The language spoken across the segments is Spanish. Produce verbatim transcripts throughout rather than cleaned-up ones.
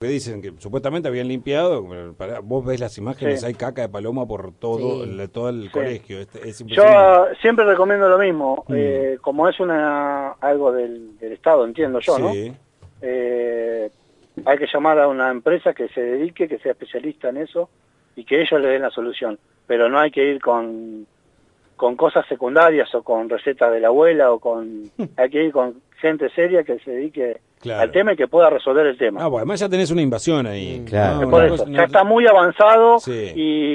que dicen que supuestamente habían limpiado, pero para, vos ves las imágenes, Sí. hay caca de paloma por todo, Sí. el, todo el Sí. colegio, es, es Yo impresionante. siempre recomiendo lo mismo, Mm. eh, como es una algo del, del Estado, entiendo yo, ¿no? Sí, Eh, hay que llamar a una empresa que se dedique, que sea especialista en eso y que ellos le den la solución. Pero no hay que ir con, con cosas secundarias o con recetas de la abuela o con... hay que ir con gente seria que se dedique claro. al tema y que pueda resolver el tema. Ah, bueno, además ya tenés una invasión ahí. Mm. Claro. ¿no? Por Una eso, cosa- ya una- está muy avanzado Sí.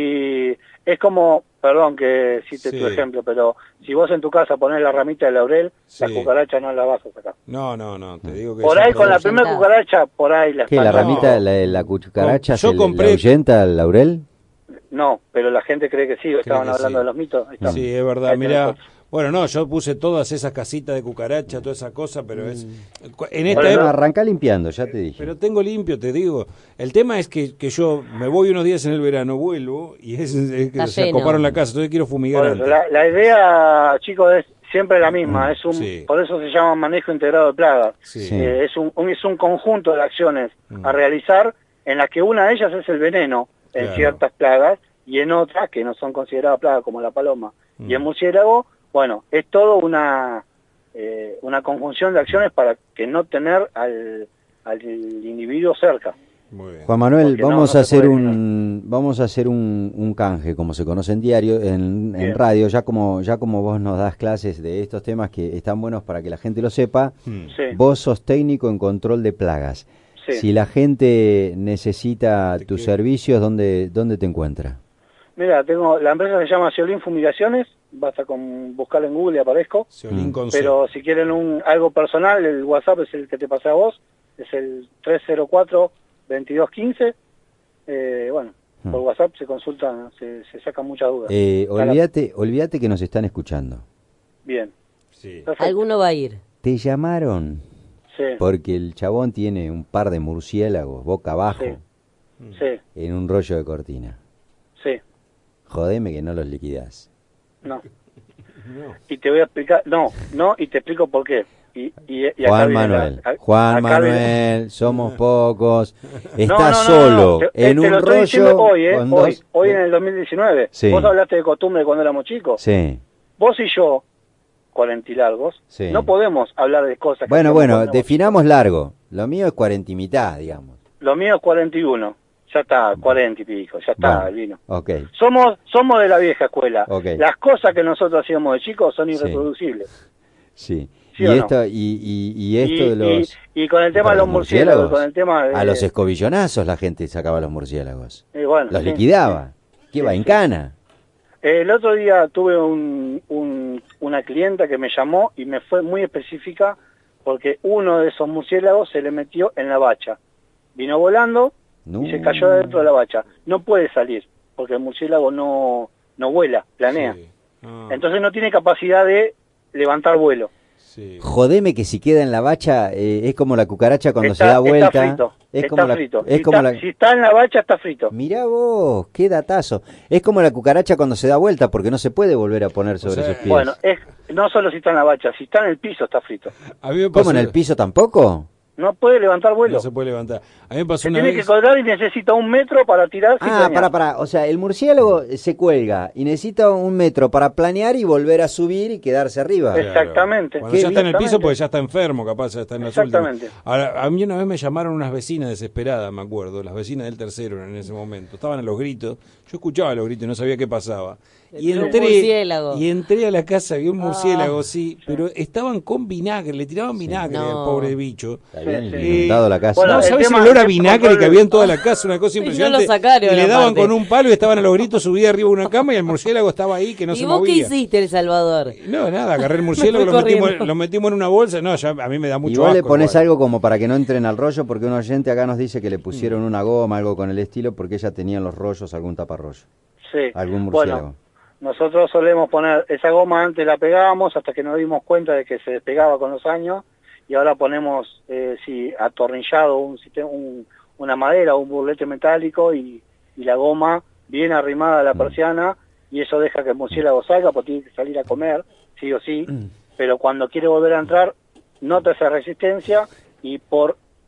y es como, perdón que cite Sí. tu ejemplo, pero si vos en tu casa ponés la ramita de laurel, la Sí. cucaracha no la vas a sacar. No, no, no, te digo que... Por esa ahí con la producción- primera cucaracha, por ahí la ¿Qué, la están- ramita, No. la, la cucaracha Yo se le- compré- la ahuyenta al laurel? No, pero la gente cree que sí, estaban que hablando sí. de los mitos. Ahí está. Sí, es verdad, Ahí mirá, tenés otro. bueno, no, yo puse todas esas casitas de cucaracha, toda esa cosa, pero es... En esta Bueno, época... Arranca limpiando, ya te dije. Pero tengo limpio, te digo. El tema es que, que yo me voy unos días en el verano, vuelvo, y es, es que Está se lleno. acoparon la casa, entonces quiero fumigar Por eso, antes. la, la idea, chicos, es siempre la misma. Es un, Sí. Por eso se llama manejo integrado de plagas. Sí. Sí. Eh, es, un, un- es un conjunto de acciones Mm. a realizar en las que una de ellas es el veneno en Claro. ciertas plagas y en otras que no son consideradas plagas como la paloma Mm. y el murciélago. Bueno, es todo una eh, una conjunción de acciones para que no tener al, al individuo cerca. Muy bien. Juan Manuel, Porque no, vamos no a se hacer puede un vamos a hacer un, un canje, como se conoce en diario, en, en Bien. radio, ya como ya como vos nos das clases de estos temas que están buenos para que la gente lo sepa. Mm. Sí, Vos sos técnico en control de plagas. sí. Si la gente necesita Te tus quiero. servicios, ¿dónde dónde te encuentra? Mira, tengo la empresa se llama Ciolín Fumigaciones, basta con buscarlo en Google y aparezco. Ciolín Mm. con C. Pero si quieren un algo personal, el WhatsApp es el que te pasé a vos, es el tres cero cuatro, veintidós quince. Eh, bueno, Hmm. por WhatsApp se consultan, se, se sacan muchas dudas. Eh, Claro. olvídate, olvídate que nos están escuchando. Bien, Sí. perfecto. Alguno va a ir. Te llamaron Sí, porque el chabón tiene un par de murciélagos boca abajo Sí. sí, en un rollo de cortina. sí, Jodeme que no los liquidás. no. No. Y te voy a explicar, no, no, y te explico por qué. Y, y, y acá Juan viene la- Manuel, a- Juan acá viene- Manuel, somos pocos. No, Estás no, no, solo no, no. Te- en te un lo estoy diciendo rollo hoy, eh, con hoy, dos- hoy en el dos mil diecinueve. Sí. Vos hablaste de costumbre cuando éramos chicos. Sí, Vos y yo, cuarenta y largos, Sí. no podemos hablar de cosas que bueno, hacíamos bueno, cuando éramos definamos largo. Lo mío es cuarenta y mitad, digamos. chicos. Lo mío es cuarenta y uno, ya está, cuarenta y pico, ya está, Bueno, el vino. ok. Somos somos de la vieja escuela. Ok. Las cosas que nosotros hacíamos de chicos son Sí. irreproducibles. Sí. ¿Sí y, o no? esto, y, y, y esto y, de los... y, y con el tema para de los murciélagos, con el tema de... A los escobillonazos la gente sacaba los murciélagos. eh, bueno, Los sí. liquidaba. ¿Qué Sí, va? sí. ¿En cana? El otro día tuve un, un- una clienta que me llamó y me fue muy específica porque uno de esos murciélagos se le metió en la bacha. Vino volando No. y se cayó dentro de la bacha. No puede salir porque el murciélago no, no vuela, planea. Sí. Ah, Entonces no tiene capacidad de levantar vuelo. sí. Jodeme que si queda en la bacha eh, es como la cucaracha cuando Está- se da vuelta. Está frito. es está como la, frito. es si, como está, la- si está en la bacha está frito. Mirá vos, qué datazo. Es como la cucaracha cuando se da vuelta porque no se puede volver a poner sobre sea, sus pies. Bueno, es no solo si está en la bacha, si está en el piso está frito. A mí me ¿Cómo pasó- en el piso tampoco? No puede levantar vuelo. No se puede levantar. A mí me pasó Se una tiene que vez... colgar y necesita un metro para tirar sin Ah, planear. para, para. O sea, el murciélago se cuelga y necesita un metro para planear y volver a subir y quedarse arriba. Exacto. Exactamente. Cuando Qué ya está en el piso, exactamente. porque ya está enfermo, capaz, ya está en las Exactamente. últimas. Ahora, a mí una vez me llamaron unas vecinas desesperadas, me acuerdo, las vecinas del tercero en ese momento. Estaban a los gritos, yo escuchaba los gritos y no sabía qué pasaba. Y Un entré, murciélago. y entré a la casa, vi un murciélago, Ah. sí, pero estaban con vinagre, le tiraban vinagre No. al pobre bicho. Habían Sí, sí. inundado la casa. Bueno, no, el ¿sabes el tema- olor a el vinagre control que de- había en toda la casa? Una cosa Y no lo impresionante. sacaron, y le daban aparte. con un palo y estaban a los gritos, subía arriba de una cama y el murciélago estaba ahí que no ¿Y se vos qué movía. hiciste, El Salvador? No, nada, agarré el murciélago, Me lo fui metimos, corriendo. lo metimos en una bolsa. No, ya a mí me da mucho Y vos le asco pones igual. algo como para que no entren al rollo, porque un oyente acá nos dice que le pusieron Mm. una goma, algo con el estilo, porque ella tenía en los rollos algún taparrollo. Sí. Algún murciélago. Bueno, nosotros solemos poner esa goma, antes la pegábamos hasta que nos dimos cuenta de que se despegaba con los años y ahora ponemos, eh, sí, atornillado un, sistema- un- una madera o un burlete metálico y, y la goma bien arrimada a la Mm. persiana y eso deja que el murciélago salga porque tiene que salir a comer, sí o sí, Mm. pero cuando quiere volver a entrar nota esa resistencia y por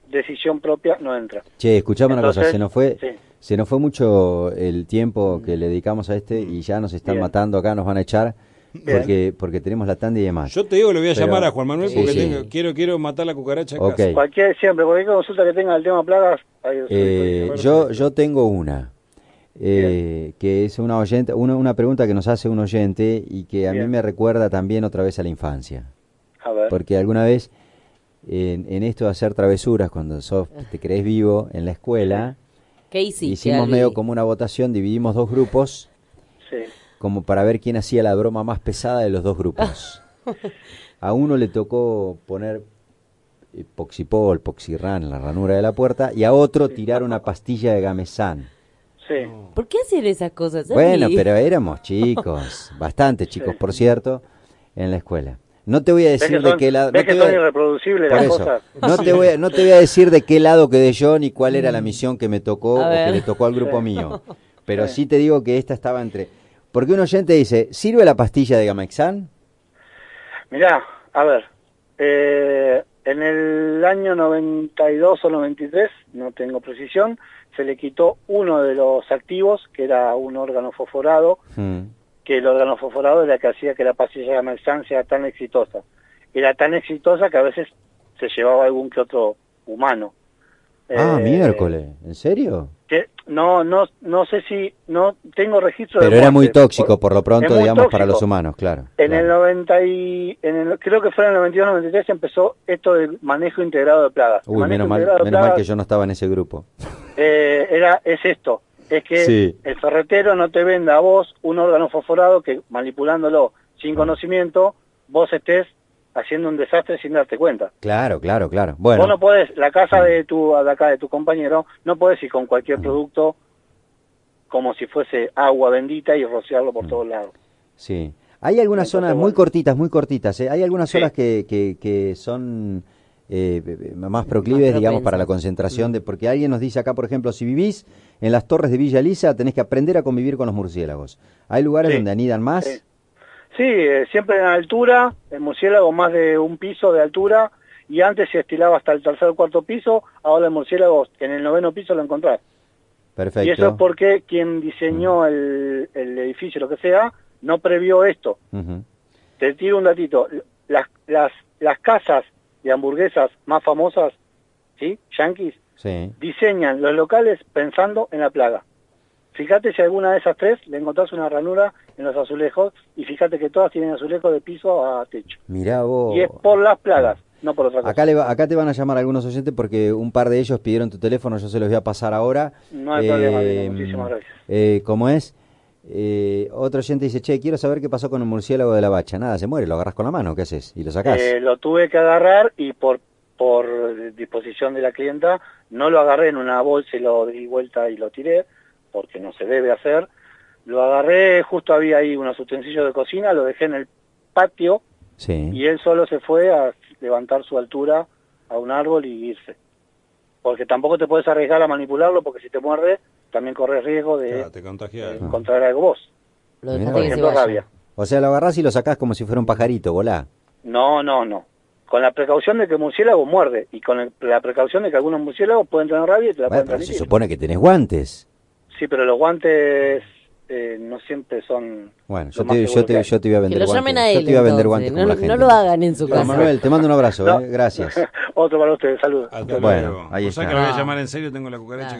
decisión propia no entra. Che, escuchame una cosa, Entonces, se nos fue sí. se nos fue mucho el tiempo que le dedicamos a este y ya nos están Bien. matando acá, nos van a echar Bien. porque porque tenemos la tanda y demás. Yo te digo, le voy a Pero- llamar a Juan Manuel Sí, porque sí. tengo- quiero quiero matar la cucaracha en Ok. casa. Cualquier, siempre, cualquier consulta que tenga el tema plagas, ahí Eh, yo yo tengo una eh, que es una oyente, una, una pregunta que nos hace un oyente y que a mí Bien. me recuerda también otra vez a la infancia. A ver. Porque alguna vez en, en esto de hacer travesuras cuando sos, te crees vivo en la escuela, ¿Qué hiciste? hicimos Ali? medio como una votación, dividimos dos grupos Sí. como para ver quién hacía la broma más pesada de los dos grupos. A uno le tocó poner eh, Poxipol, Poxirran en la ranura de la puerta y a otro tirar una pastilla de Gamesan. Sí. ¿Por qué hacer esas cosas? Ali? Bueno, pero éramos chicos, bastante chicos, por cierto, en la escuela. No te voy a ¿Ves decir que de son, qué lado... ves no que te son voy a- irreproducibles Por las eso, cosas? no te, voy a, no te voy a decir de qué lado quedé yo ni cuál era la misión que me tocó A o que ver. le tocó al grupo Sí. mío. Pero Sí. sí te digo que esta estaba entre... Porque un oyente dice, ¿sirve la pastilla de Gamexan? Mirá, a ver, eh, en el año noventa y dos o noventa y tres, no tengo precisión, se le quitó uno de los activos, que era un órgano fosforado, Mm. que el órgano fosforado era el que hacía que la pastilla de Gamelsan sea tan exitosa. Era tan exitosa que a veces se llevaba algún que otro humano. Ah, Eh, miércoles, ¿en serio? que no, no, no sé si, no tengo registro de Pero era muy muertes. tóxico, por lo pronto, Es muy digamos, para los tóxico. humanos, claro. En claro. el noventa y, en el, creo que fue en el noventa y dos noventa y tres empezó esto del manejo integrado de plagas. El Uy, manejo menos mal, integrado de menos mal plagas, que yo no estaba en ese grupo. eh, era, es esto, es que Sí. el ferretero no te venda a vos un órgano fosforado que manipulándolo sin conocimiento, vos estés haciendo un desastre sin darte cuenta. Claro, claro, claro. Bueno, Vos no podés, la casa de tu, de acá de tu compañero, no podés ir con cualquier producto como si fuese agua bendita y rociarlo por todos lados. sí. Hay algunas Entonces, zonas muy bueno. cortitas, muy cortitas. ¿eh? Hay algunas Sí. zonas que, que, que son eh, más proclives, Más digamos, para la propensas. concentración de... Porque alguien nos dice acá, por ejemplo, si vivís en las torres de Villa Lisa, tenés que aprender a convivir con los murciélagos. Hay lugares Sí. donde anidan más. Sí. Sí, eh, siempre en altura, el murciélago más de un piso de altura, y antes se estilaba hasta el tercer o cuarto piso, ahora el murciélago en el noveno piso lo encontrás. Perfecto. Y eso es porque quien diseñó el, el edificio, lo que sea, no previó esto. Ujú. Te tiro un datito, las, las, las casas de hamburguesas más famosas, ¿sí? Yankees, Sí. diseñan los locales pensando en la plaga. Fíjate si alguna de esas tres le encontrás una ranura en los azulejos y fíjate que todas tienen azulejos de piso a techo. Mirá vos. Y es por las plagas, no por otra cosa. Acá, le va- acá te van a llamar algunos oyentes porque un par de ellos pidieron tu teléfono, yo se los voy a pasar ahora. No hay problema, amigo, muchísimas gracias. Eh, ¿Cómo es? Eh, otro oyente dice, che, quiero saber qué pasó con el murciélago de la bacha. Nada, se muere, lo agarras con la mano, ¿qué haces? Y lo sacás. Eh, lo tuve que agarrar y por por disposición de la clienta no lo agarré en una bolsa y lo di vuelta y lo tiré, porque no se debe hacer. Lo agarré, justo había ahí unos utensilios de cocina, lo dejé en el patio Sí. y él solo se fue a levantar su altura a un árbol y irse. Porque tampoco te puedes arriesgar a manipularlo, porque si te muerde, también corres riesgo de Ya, te contagias. eh, contraer algo vos. Lo Mirá, dejaste Por que se ejemplo, vaya. rabia. O sea, lo agarrás y lo sacás como si fuera un pajarito, volá. No, no, no. Con la precaución de que el murciélago muerde y con el- la precaución de que algunos murciélagos pueden tener rabia y te la Bueno, pueden pero se transmitir. supone que tenés guantes. Sí, pero los guantes eh, no siempre son... Bueno, lo yo más te, yo, seguro que te, hay. yo te iba a Que vender lo guantes. llamen a yo él, te iba a vender entonces. guantes No, como la no gente. lo hagan en su Juan casa. Manuel, te mando un abrazo, No. ¿eh? Gracias. Otro para ustedes, saludos. Hasta Bueno, luego. ahí O sea está. que lo voy a llamar en serio, tengo la cucaracha.